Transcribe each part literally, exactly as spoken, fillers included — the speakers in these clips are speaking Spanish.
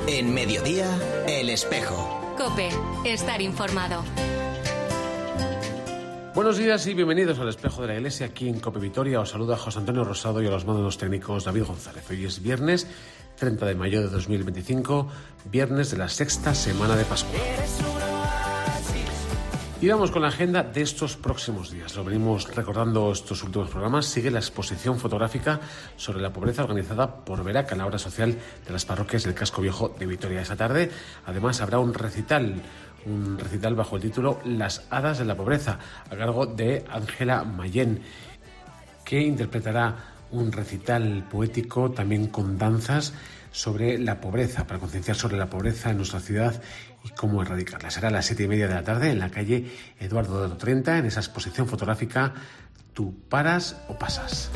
En Mediodía, El Espejo. COPE, estar informado. Buenos días y bienvenidos al Espejo de la Iglesia. Aquí en COPE Vitoria os saluda José Antonio Rosado y a los mandos técnicos David González. Hoy es viernes treinta de mayo de dos mil veinticinco, viernes de la sexta semana de Pascua. Y vamos con la agenda de estos próximos días. Lo venimos recordando estos últimos programas. Sigue la exposición fotográfica sobre la pobreza organizada por Veraca, la obra social de las parroquias del Casco Viejo de Vitoria. Esta tarde, además, habrá un recital, un recital bajo el título Las hadas de la pobreza, a cargo de Ángela Mayén, que interpretará un recital poético también con danzas sobre la pobreza, para concienciar sobre la pobreza en nuestra ciudad y cómo erradicarla. Será a las siete y media de la tarde en la calle Eduardo de treinta, en esa exposición fotográfica Tú paras o pasas.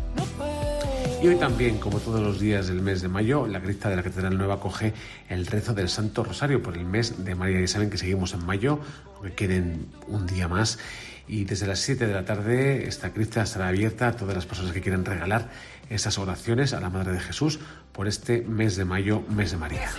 Y hoy también, como todos los días del mes de mayo, la cripta de la Catedral Nueva acoge el rezo del Santo Rosario por el mes de María. Ya saben que seguimos en mayo, aunque queden un día más. Y desde las siete de la tarde esta cripta estará abierta a todas las personas que quieran regalar esas oraciones a la Madre de Jesús por este mes de mayo, mes de María.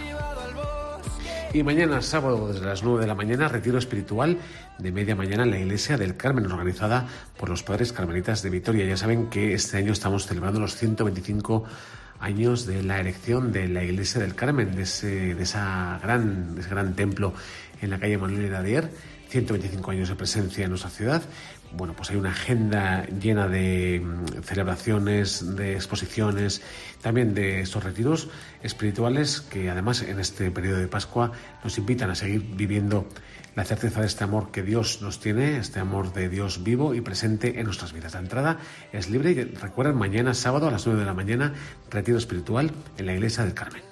Y mañana, sábado, desde las nueve de la mañana, retiro espiritual de media mañana en la Iglesia del Carmen, organizada por los Padres Carmelitas de Vitoria. Ya saben que este año estamos celebrando los ciento veinticinco años de la erección de la Iglesia del Carmen, de ese, de esa gran, de ese gran templo en la calle Manuel Iradier. ciento veinticinco años de presencia en nuestra ciudad. Bueno, pues hay una agenda llena de celebraciones, de exposiciones, también de estos retiros espirituales que además en este periodo de Pascua nos invitan a seguir viviendo la certeza de este amor que Dios nos tiene, este amor de Dios vivo y presente en nuestras vidas. La entrada es libre y recuerden, mañana sábado a las nueve de la mañana, retiro espiritual en la Iglesia del Carmen.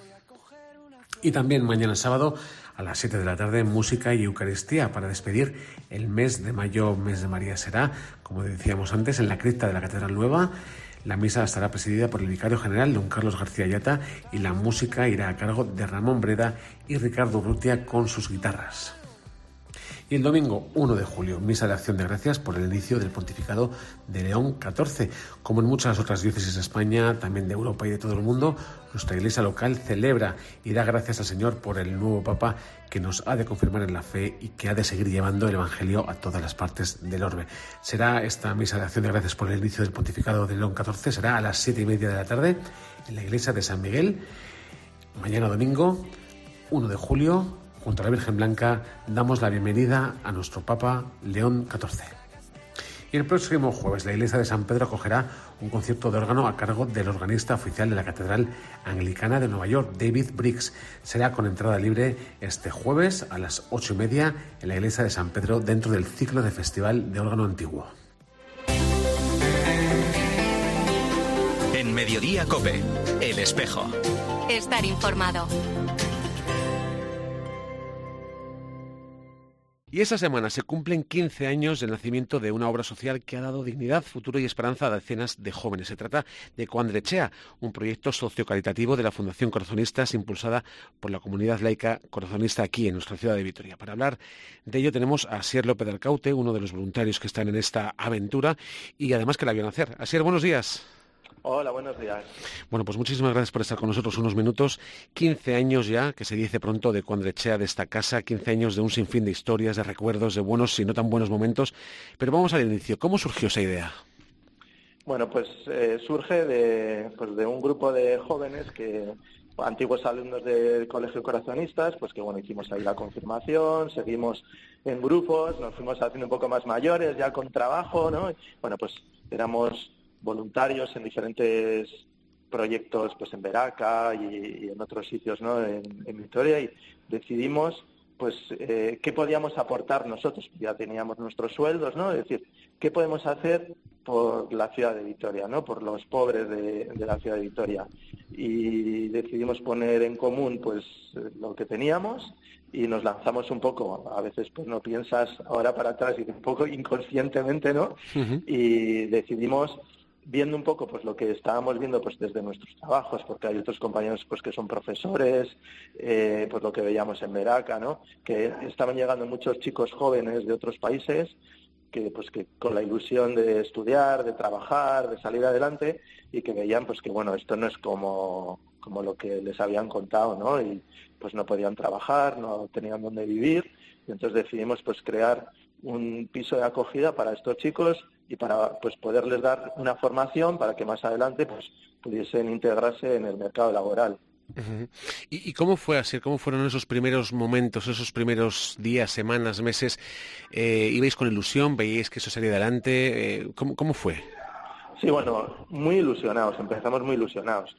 Y también mañana sábado a las siete de la tarde, música y Eucaristía para despedir el mes de mayo, mes de María. Será, como decíamos antes, en la cripta de la Catedral Nueva. La misa estará presidida por el vicario general, don Carlos García Ayata, y la música irá a cargo de Ramón Breda y Ricardo Urrutia con sus guitarras. Y el domingo uno de julio, misa de acción de gracias por el inicio del pontificado de León catorce. Como en muchas otras diócesis de España, también de Europa y de todo el mundo, nuestra iglesia local celebra y da gracias al Señor por el nuevo Papa que nos ha de confirmar en la fe y que ha de seguir llevando el Evangelio a todas las partes del orbe. Será esta misa de acción de gracias por el inicio del pontificado de León catorce, será a las siete y media de la tarde en la iglesia de San Miguel. Mañana domingo uno de julio, junto a la Virgen Blanca, damos la bienvenida a nuestro Papa León catorce. Y el próximo jueves, la Iglesia de San Pedro acogerá un concierto de órgano a cargo del organista oficial de la Catedral Anglicana de Nueva York, David Briggs. Será con entrada libre este jueves a las ocho y media en la Iglesia de San Pedro, dentro del ciclo de Festival de Órgano Antiguo. En Mediodía COPE, El Espejo. Estar informado. Y esta semana se cumplen quince años del nacimiento de una obra social que ha dado dignidad, futuro y esperanza a decenas de jóvenes. Se trata de Coandrechea, un proyecto sociocaritativo de la Fundación Corazonistas impulsada por la comunidad laica corazonista aquí en nuestra ciudad de Vitoria. Para hablar de ello tenemos a Asier López de Arcaute, uno de los voluntarios que están en esta aventura y además que la vio nacer. Asier, buenos días. Hola, buenos días. Bueno, pues muchísimas gracias por estar con nosotros unos minutos. quince años ya, que se dice pronto, de Coandrechea, de esta casa, quince años de un sinfín de historias, de recuerdos, de buenos y no tan buenos momentos. Pero vamos al inicio. ¿Cómo surgió esa idea? Bueno, pues eh, surge de, pues de un grupo de jóvenes que, antiguos alumnos del Colegio Corazonistas, pues que bueno, hicimos ahí la confirmación, seguimos en grupos, nos fuimos haciendo un poco más mayores, ya con trabajo, ¿no? Bueno, pues éramos voluntarios en diferentes proyectos, pues en Veraca y, y en otros sitios, ¿no? En, en Vitoria, y decidimos pues eh, qué podíamos aportar nosotros. Ya teníamos nuestros sueldos, ¿no? Es decir, qué podemos hacer por la ciudad de Vitoria, ¿no? Por los pobres de, de la ciudad de Vitoria. Y decidimos poner en común pues lo que teníamos y nos lanzamos un poco. A veces pues no piensas ahora para atrás y un poco inconscientemente, ¿no? Uh-huh. Y decidimos, viendo un poco pues lo que estábamos viendo pues desde nuestros trabajos, porque hay otros compañeros pues que son profesores, eh, pues lo que veíamos en Veraca, ¿no? Que estaban llegando muchos chicos jóvenes de otros países que pues que con la ilusión de estudiar, de trabajar, de salir adelante, y que veían pues que bueno, esto no es como, como lo que les habían contado, ¿no? Y pues no podían trabajar, no tenían dónde vivir, y entonces decidimos pues crear un piso de acogida para estos chicos y para pues poderles dar una formación para que más adelante pues pudiesen integrarse en el mercado laboral. Uh-huh. ¿Y, ¿Y cómo fue así? ¿Cómo fueron esos primeros momentos, esos primeros días, semanas, meses? Eh, ¿Ibais con ilusión? ¿Veíais que eso salía adelante? Eh, ¿cómo, ¿Cómo fue? Sí, bueno, muy ilusionados, empezamos muy ilusionados.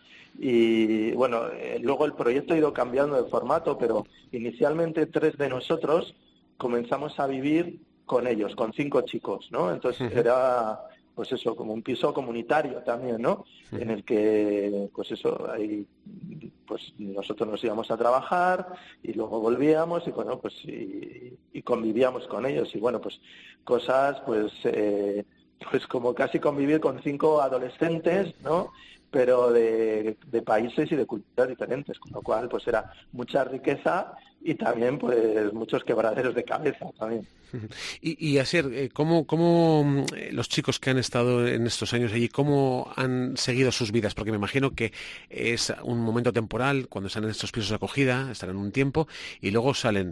Y bueno, eh, luego el proyecto ha ido cambiando de formato, pero inicialmente tres de nosotros comenzamos a vivir con ellos, con cinco chicos, ¿no? Entonces uh-huh. era, pues eso, como un piso comunitario también, ¿no? Uh-huh. En el que, pues eso, ahí, pues nosotros nos íbamos a trabajar y luego volvíamos y bueno, pues y, y convivíamos con ellos y bueno, pues cosas, pues, eh, pues como casi convivir con cinco adolescentes, ¿no? Pero de, de países y de culturas diferentes, con lo cual pues era mucha riqueza y también pues muchos quebraderos de cabeza también. Y, y Asier, ¿cómo, cómo los chicos que han estado en estos años allí, cómo han seguido sus vidas? Porque me imagino que es un momento temporal, cuando están en estos pisos de acogida, estarán un tiempo y luego salen.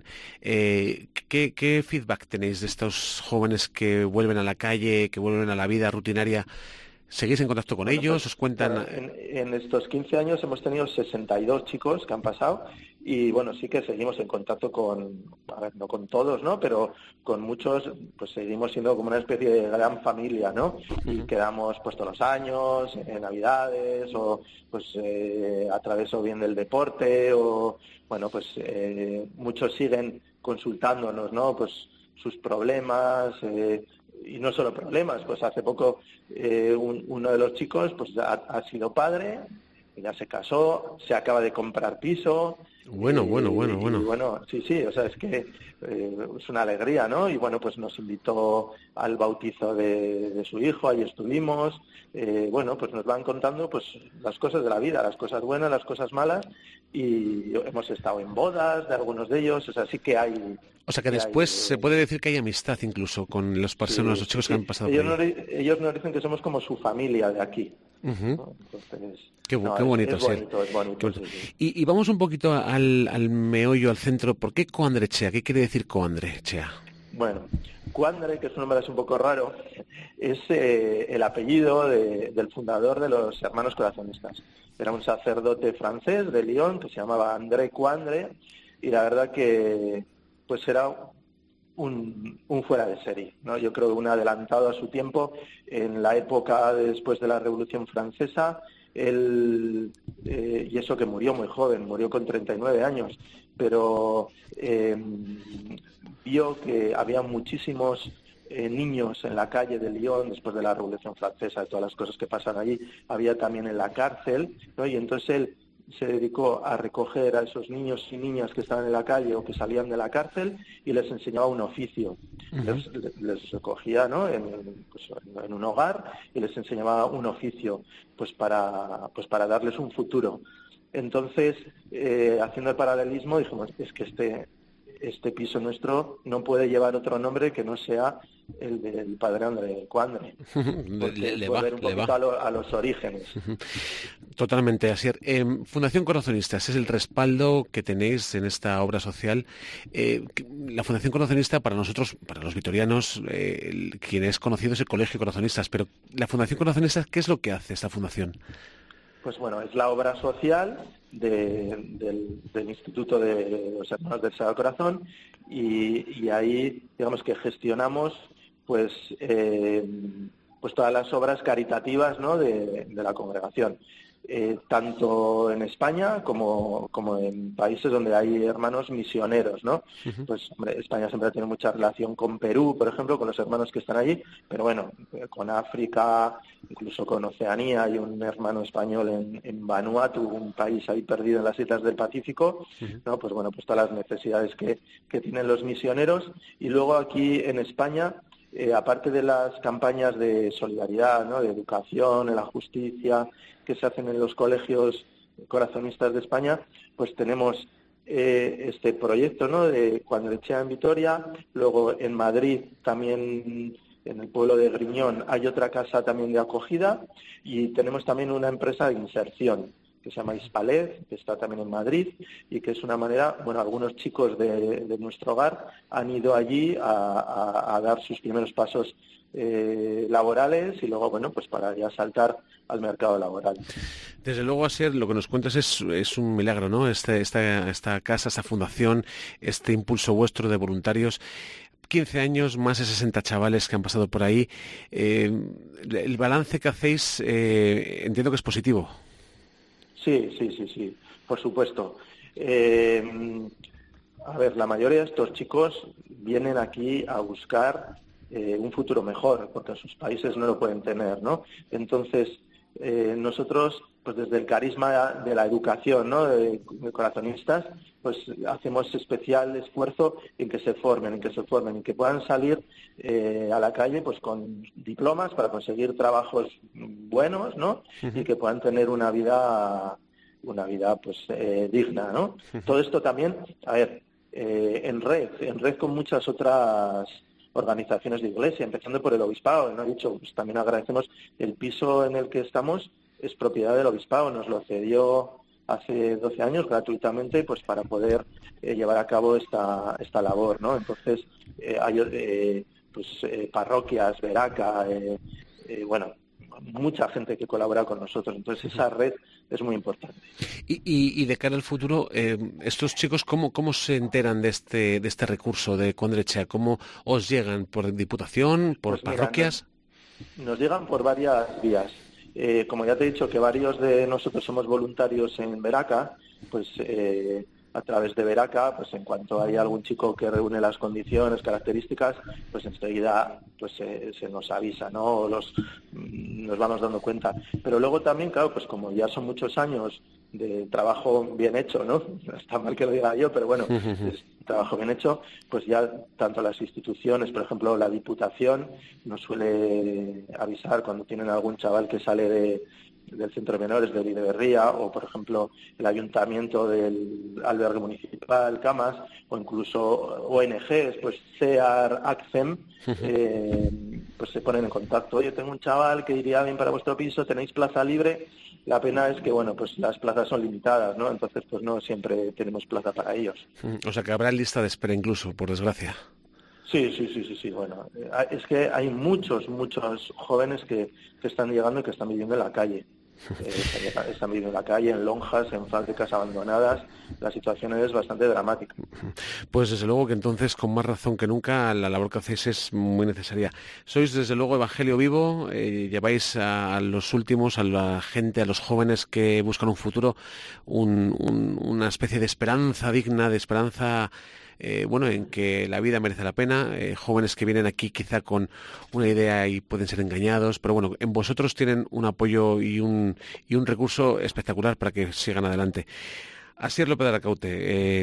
Eh, ¿qué, ¿Qué feedback tenéis de estos jóvenes que vuelven a la calle, que vuelven a la vida rutinaria? ¿Seguís en contacto con bueno, ellos? Pues, ¿Os cuentan? Bueno, en, en estos quince años hemos tenido sesenta y dos chicos que han pasado y bueno, sí que seguimos en contacto con, a ver, no con todos, ¿no? Pero con muchos, pues seguimos siendo como una especie de gran familia, ¿no? Y quedamos pues todos los años, en Navidades, o pues eh, a través o bien del deporte, o bueno, pues eh, muchos siguen consultándonos, ¿no? Pues sus problemas, eh, y no solo problemas, pues hace poco eh, un, uno de los chicos pues ha, ha sido padre, ya se casó, se acaba de comprar piso. Bueno, y, bueno, bueno, bueno. Y bueno, sí, sí, o sea, es que eh, es una alegría, ¿no? Y bueno, pues nos invitó al bautizo de, de su hijo, ahí estuvimos. Eh, bueno, pues nos van contando pues las cosas de la vida, las cosas buenas, las cosas malas, y hemos estado en bodas de algunos de ellos, o sea, sí que hay... O sea que después hay, se puede decir que hay amistad incluso con las personas, sí, los chicos sí, que han pasado ellos por ahí. Nos, ellos nos dicen que somos como su familia de aquí. Uh-huh. ¿No? Entonces, qué, no, qué bonito, es, es bonito, es bonito. Sí, sí. Y, y vamos un poquito al, al meollo, al centro. ¿Por qué Coandrechea? ¿Qué quiere decir Coandrechea? Bueno, Coandre, que es un nombre así un poco raro, es eh, el apellido de, del fundador de los Hermanos Corazonistas. Era un sacerdote francés de Lyon que se llamaba André Coandre y la verdad que pues era un, un fuera de serie, ¿no? Yo creo que un adelantado a su tiempo en la época después de la Revolución Francesa. Él, eh, y eso que murió muy joven, murió con treinta y nueve años, pero eh, vio que había muchísimos eh, niños en la calle de Lyon después de la Revolución Francesa, de todas las cosas que pasan allí, había también en la cárcel, ¿no? Y entonces él se dedicó a recoger a esos niños y niñas que estaban en la calle o que salían de la cárcel y les enseñaba un oficio. Uh-huh. Les, les recogía, ¿no? en, pues, en un hogar y les enseñaba un oficio pues para, pues para darles un futuro. Entonces, eh, haciendo el paralelismo, dijimos, es que este, este piso nuestro no puede llevar otro nombre que no sea el del padre André Coandre, porque le, le volver va, un poquito a, lo, a los orígenes. Totalmente, Asier. Eh, Fundación Corazonistas es el respaldo que tenéis en esta obra social. Eh, la Fundación Corazonista, para nosotros, para los vitorianos, eh, el, quien es conocido es el Colegio Corazonistas, pero la Fundación Corazonistas, ¿qué es lo que hace esta fundación? Pues bueno, es la obra social de, del, del Instituto de los Hermanos del Sagrado Corazón y, y ahí, digamos que gestionamos pues eh, pues todas las obras caritativas, ¿no? de, de la congregación, eh, tanto en España como, como en países donde hay hermanos misioneros, ¿no? Uh-huh. Pues hombre, España siempre tiene mucha relación con Perú, por ejemplo, con los hermanos que están allí, pero bueno, con África, incluso con Oceanía, hay un hermano español en, en Vanuatu, un país ahí perdido en las islas del Pacífico, uh-huh. ¿no? Pues bueno, pues todas las necesidades que, que tienen los misioneros, y luego aquí en España, Eh, aparte de las campañas de solidaridad, ¿no? de educación, de la justicia, que se hacen en los colegios corazonistas de España, pues tenemos eh, este proyecto, ¿no? de Coandrechea en Vitoria, luego en Madrid también en el pueblo de Griñón hay otra casa también de acogida y tenemos también una empresa de inserción que se llama Hispalet, que está también en Madrid y que es una manera, bueno, algunos chicos de, de nuestro hogar han ido allí a, a, a dar sus primeros pasos eh, laborales y luego, bueno, pues para ya saltar al mercado laboral. Desde luego, Asier, lo que nos cuentas es, es un milagro, ¿no? Este, esta, esta casa, esta fundación, este impulso vuestro de voluntarios. quince años, más de sesenta chavales que han pasado por ahí. Eh, el balance que hacéis, eh, entiendo que es positivo. Sí, sí, sí, sí, por supuesto. Eh, a ver, la mayoría de estos chicos vienen aquí a buscar eh, un futuro mejor, porque en sus países no lo pueden tener, ¿no? Entonces, eh, nosotros, pues desde el carisma de la educación, ¿no?, de, de corazonistas, pues hacemos especial esfuerzo en que se formen, en que se formen, en que puedan salir eh, a la calle pues con diplomas para conseguir trabajos buenos, ¿no? Uh-huh. Y que puedan tener una vida una vida pues eh, digna, ¿no? Uh-huh. Todo esto también, a ver, eh, en red, en red con muchas otras organizaciones de iglesia, empezando por el obispado, ¿no? He dicho, pues también agradecemos el piso en el que estamos, es propiedad del obispado, nos lo cedió hace doce años gratuitamente pues para poder eh, llevar a cabo esta esta labor, ¿no? Entonces eh, hay eh, pues eh, parroquias, Veraca, eh, eh, bueno, mucha gente que colabora con nosotros, entonces esa red es muy importante. Y, y, y de cara al futuro, eh, estos chicos, ¿cómo, cómo se enteran de este de este recurso de Condrechea? ¿Cómo os llegan? ¿Por diputación? ¿Por pues parroquias? Mira, nos, nos llegan por varias vías. Eh, como ya te he dicho que varios de nosotros somos voluntarios en Veraca, pues eh, a través de Veraca, pues en cuanto hay algún chico que reúne las condiciones, características, pues enseguida pues eh, se nos avisa, ¿no? O los, nos vamos dando cuenta. Pero luego también, claro, pues como ya son muchos años de trabajo bien hecho, ¿no? Está mal que lo diga yo, pero bueno, es trabajo bien hecho, pues ya tanto las instituciones, por ejemplo, la Diputación nos suele avisar cuando tienen algún chaval que sale de, del centro de menores de Videberría, o por ejemplo el ayuntamiento del albergue municipal, Camas, o incluso O N Ges, pues CEAR, ACCEM, eh, pues se ponen en contacto. Oye, tengo un chaval que iría bien para vuestro piso, ¿tenéis plaza libre? La pena es que, bueno, pues las plazas son limitadas, ¿no? Entonces, pues no siempre tenemos plaza para ellos. O sea, que habrá lista de espera incluso, por desgracia. Sí, sí, sí, sí, sí. Bueno, es que hay muchos, muchos jóvenes que, que están llegando y que están viviendo en la calle. Eh, están viviendo en la calle, en lonjas, en fábricas abandonadas. La situación es bastante dramática. Pues desde luego que entonces, con más razón que nunca, la labor que hacéis es muy necesaria. Sois desde luego Evangelio Vivo, eh, lleváis a los últimos, a la gente, a los jóvenes que buscan un futuro, un, un, una especie de esperanza digna, de esperanza Eh, bueno, en que la vida merece la pena, eh, jóvenes que vienen aquí quizá con una idea y pueden ser engañados, pero bueno, en vosotros tienen un apoyo y un, y un recurso espectacular para que sigan adelante. Asier López de Arracaute, eh,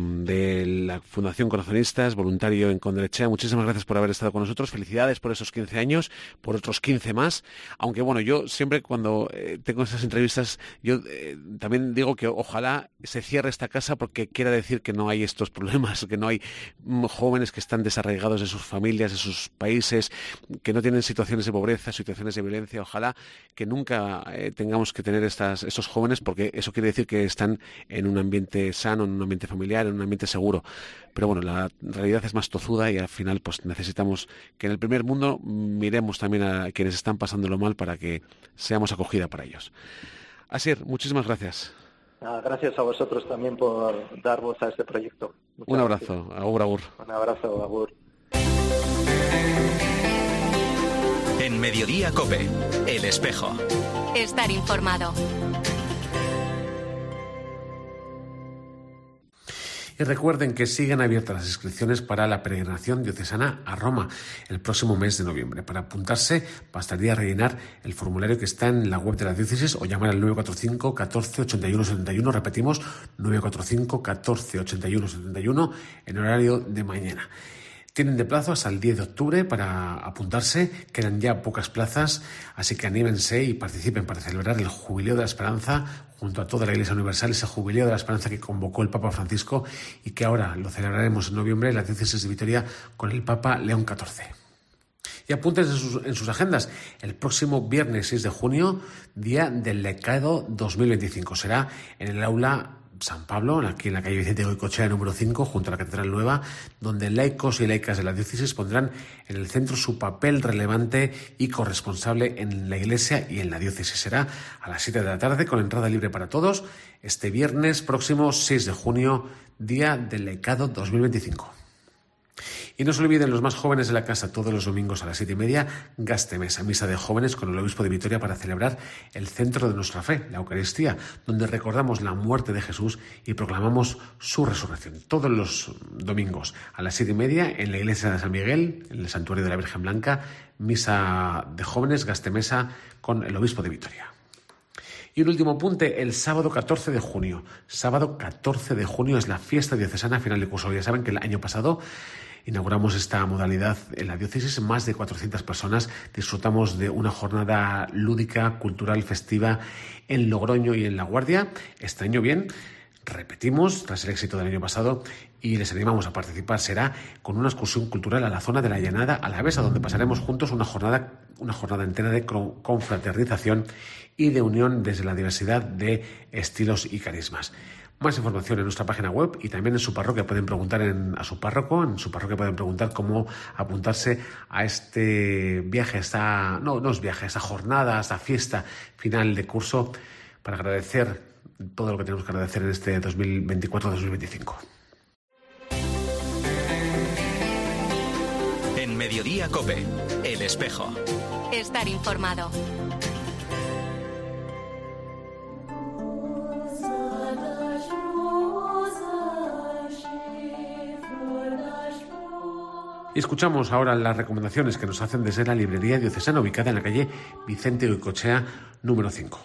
de la Fundación Corazonistas, voluntario en Condrechea, muchísimas gracias por haber estado con nosotros, felicidades por esos quince años, por otros quince más, aunque bueno, yo siempre cuando eh, tengo estas entrevistas, yo eh, también digo que ojalá se cierre esta casa porque quiera decir que no hay estos problemas, que no hay mm, jóvenes que están desarraigados de sus familias, de sus países, que no tienen situaciones de pobreza, situaciones de violencia, ojalá que nunca eh, tengamos que tener estas, estos jóvenes, porque eso quiere decir que están en en un ambiente sano, en un ambiente familiar, en un ambiente seguro. Pero bueno, la realidad es más tozuda y al final pues necesitamos que en el primer mundo miremos también a quienes están pasándolo mal para que seamos acogida para ellos. Asier, muchísimas gracias. Ah, gracias a vosotros también por dar voz a este proyecto. Muchas un abrazo, gracias. Agur, agur. Un abrazo, agur. En Mediodía COPE, El Espejo. Estar informado. Y recuerden que siguen abiertas las inscripciones para la peregrinación diocesana a Roma el próximo mes de noviembre. Para apuntarse bastaría rellenar el formulario que está en la web de la diócesis o llamar al nueve cuatro cinco, catorce, ochenta y uno, setenta y uno. Repetimos, nueve cuatro cinco, catorce, ochenta y uno, setenta y uno en horario de mañana. Tienen de plazo hasta el diez de octubre para apuntarse, quedan ya pocas plazas, así que anímense y participen para celebrar el Jubileo de la Esperanza junto a toda la Iglesia Universal, ese Jubileo de la Esperanza que convocó el Papa Francisco y que ahora lo celebraremos en noviembre en la diócesis de Vitoria con el Papa León catorce. Y apunten en sus, en sus agendas. El próximo viernes seis de junio, día del Lecado dos mil veinticinco. Será en el aula San Pablo, aquí en la calle Vicente Goycochea número cinco, junto a la Catedral Nueva, donde laicos y laicas de la diócesis pondrán en el centro su papel relevante y corresponsable en la Iglesia y en la diócesis. Será a las siete de la tarde, con entrada libre para todos, este viernes próximo seis de junio, día del Lecado dos mil veinticinco. Y no se olviden los más jóvenes de la casa, todos los domingos a las siete y media, Gastemesa, misa de jóvenes con el obispo de Vitoria para celebrar el centro de nuestra fe, la Eucaristía, donde recordamos la muerte de Jesús y proclamamos su resurrección. Todos los domingos a las siete y media en la iglesia de San Miguel, en el santuario de la Virgen Blanca, misa de jóvenes, Gastemesa con el obispo de Vitoria. Y un último apunte, el sábado catorce de junio. Sábado catorce de junio es la fiesta diocesana final de curso. Ya saben que el año pasado inauguramos esta modalidad en la diócesis. Más de cuatrocientas personas disfrutamos de una jornada lúdica, cultural, festiva en Logroño y en La Guardia. Este año bien, repetimos tras el éxito del año pasado y les animamos a participar. Será con una excursión cultural a la zona de la Llanada Alavesa, donde pasaremos juntos una jornada, una jornada entera de confraternización y de unión desde la diversidad de estilos y carismas. Más información en nuestra página web y también en su parroquia. Pueden preguntar en, a su párroco, en su parroquia pueden preguntar cómo apuntarse a este viaje, a esta, no, no es viaje, a esta jornada, a esta fiesta final de curso, para agradecer todo lo que tenemos que agradecer en este dos mil veinticuatro dos mil veinticinco. En Mediodía COPE, El Espejo. Estar informado. Y escuchamos ahora las recomendaciones que nos hacen desde la librería diocesana ubicada en la calle Vicente Goycochea número cinco.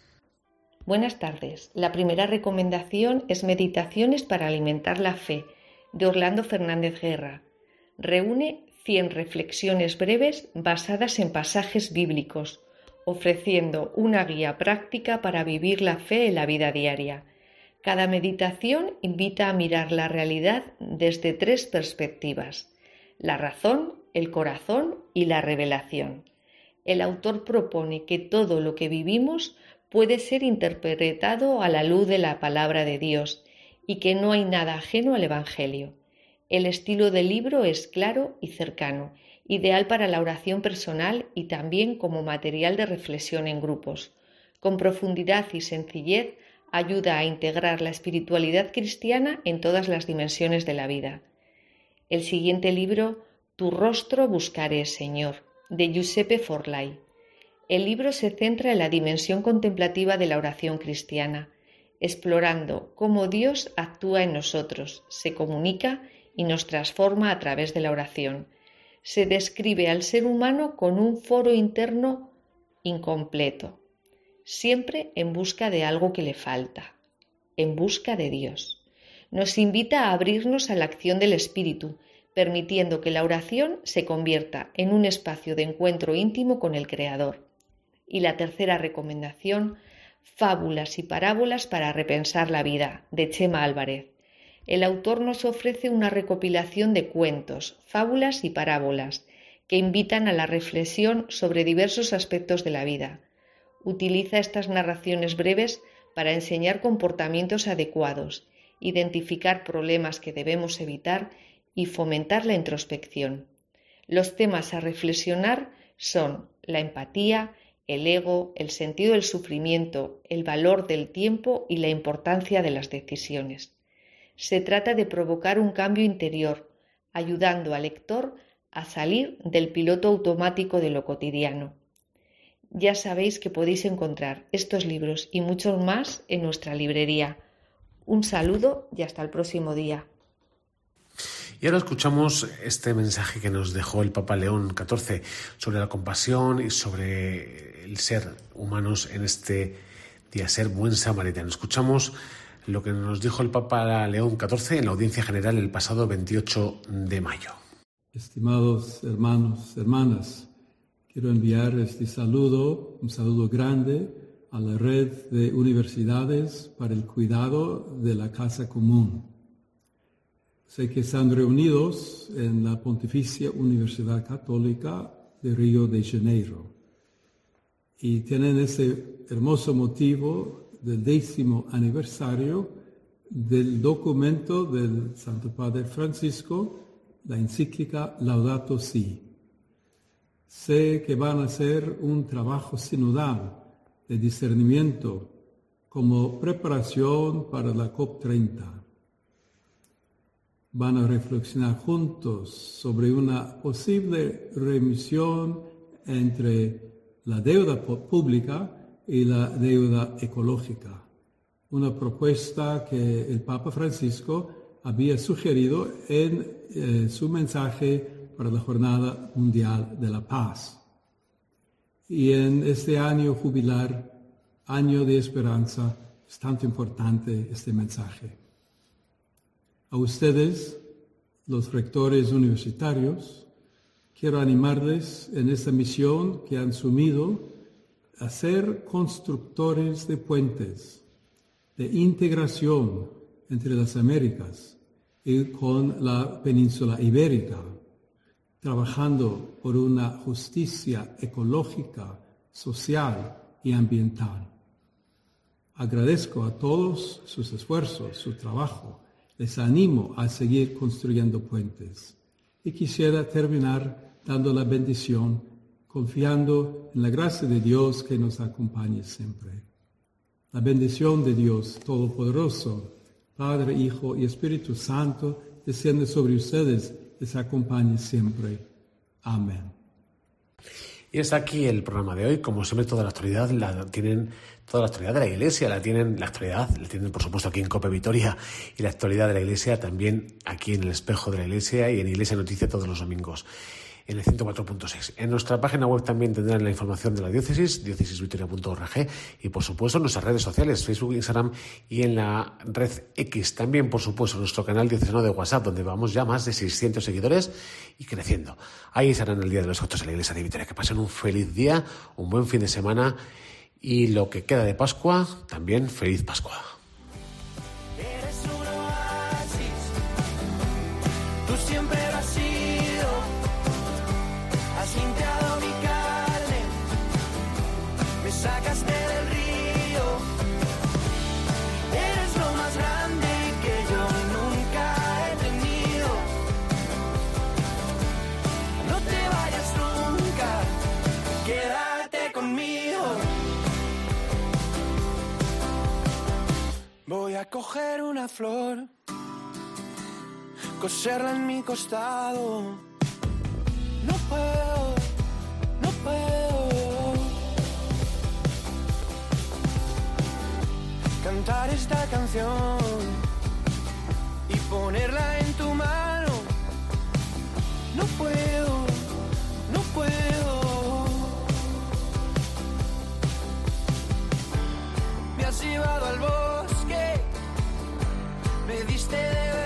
Buenas tardes. La primera recomendación es Meditaciones para alimentar la fe, de Orlando Fernández Guerra. Reúne cien reflexiones breves basadas en pasajes bíblicos, ofreciendo una guía práctica para vivir la fe en la vida diaria. Cada meditación invita a mirar la realidad desde tres perspectivas: la razón, el corazón y la revelación. El autor propone que todo lo que vivimos puede ser interpretado a la luz de la palabra de Dios y que no hay nada ajeno al Evangelio. El estilo del libro es claro y cercano, ideal para la oración personal y también como material de reflexión en grupos. Con profundidad y sencillez ayuda a integrar la espiritualidad cristiana en todas las dimensiones de la vida. El siguiente libro, Tu rostro buscaré, Señor, de Giuseppe Forlai. El libro se centra en la dimensión contemplativa de la oración cristiana, explorando cómo Dios actúa en nosotros, se comunica y nos transforma a través de la oración. Se describe al ser humano con un foro interno incompleto, siempre en busca de algo que le falta, en busca de Dios. Nos invita a abrirnos a la acción del Espíritu, permitiendo que la oración se convierta en un espacio de encuentro íntimo con el Creador. Y la tercera recomendación, Fábulas y parábolas para repensar la vida, de Chema Álvarez. El autor nos ofrece una recopilación de cuentos, fábulas y parábolas que invitan a la reflexión sobre diversos aspectos de la vida. Utiliza estas narraciones breves para enseñar comportamientos adecuados, identificar problemas que debemos evitar y fomentar la introspección. Los temas a reflexionar son la empatía, el ego, el sentido del sufrimiento, el valor del tiempo y la importancia de las decisiones. Se trata de provocar un cambio interior, ayudando al lector a salir del piloto automático de lo cotidiano. Ya sabéis que podéis encontrar estos libros y muchos más en nuestra librería. Un saludo y hasta el próximo día. Y ahora escuchamos este mensaje que nos dejó el Papa León catorce sobre la compasión y sobre el ser humanos en este día, ser buen samaritano. Escuchamos lo que nos dijo el Papa León catorce en la audiencia general el pasado veintiocho de mayo. Estimados hermanos, hermanas, quiero enviar este saludo, un saludo grande a la red de universidades para el cuidado de la casa común. Sé que están reunidos en la Pontificia Universidad Católica de Río de Janeiro. Y tienen ese hermoso motivo del décimo aniversario del documento del Santo Padre Francisco, la encíclica Laudato Si. Sé que van a hacer un trabajo sinodal de discernimiento como preparación para la COP treinta. Van a reflexionar juntos sobre una posible remisión entre la deuda pública y la deuda ecológica. Una propuesta que el Papa Francisco había sugerido en eh, su mensaje para la Jornada Mundial de la Paz. Y en este año jubilar, año de esperanza, es tanto importante este mensaje. A ustedes, los rectores universitarios, quiero animarles en esta misión que han asumido a ser constructores de puentes, de integración entre las Américas y con la península ibérica, trabajando por una justicia ecológica, social y ambiental. Agradezco a todos sus esfuerzos, su trabajo. Les animo a seguir construyendo puentes. Y quisiera terminar dando la bendición, confiando en la gracia de Dios que nos acompañe siempre. La bendición de Dios Todopoderoso, Padre, Hijo y Espíritu Santo, desciende sobre ustedes, les acompañe siempre. Amén. Y es aquí el programa de hoy. Como siempre, toda la actualidad la tienen, toda la actualidad de la Iglesia la tienen, la actualidad la tienen, por supuesto, aquí en COPE Vitoria, y la actualidad de la Iglesia también aquí en el Espejo de la Iglesia y en Iglesia Noticia todos los domingos, en el ciento cuatro punto seis. En nuestra página web también tendrán la información de la diócesis, diócesis vitoria punto org, y por supuesto en nuestras redes sociales, Facebook, Instagram y en la red X. También, por supuesto, en nuestro canal diocesano de WhatsApp, donde vamos ya más de seiscientos seguidores y creciendo. Ahí estarán el día de los actos de la Iglesia de Vitoria. Que pasen un feliz día, un buen fin de semana y lo que queda de Pascua, también feliz Pascua. Eres un oasis, tú siempre lo has sido. Has limpiado mi carne, me sacaste del río. Eres lo más grande que yo nunca he tenido. No te vayas nunca, quédate conmigo. Voy a coger una flor, coserla en mi costado. No puedo, no puedo cantar esta canción y ponerla en tu mano. No puedo, no puedo. Me has llevado al bosque, me diste de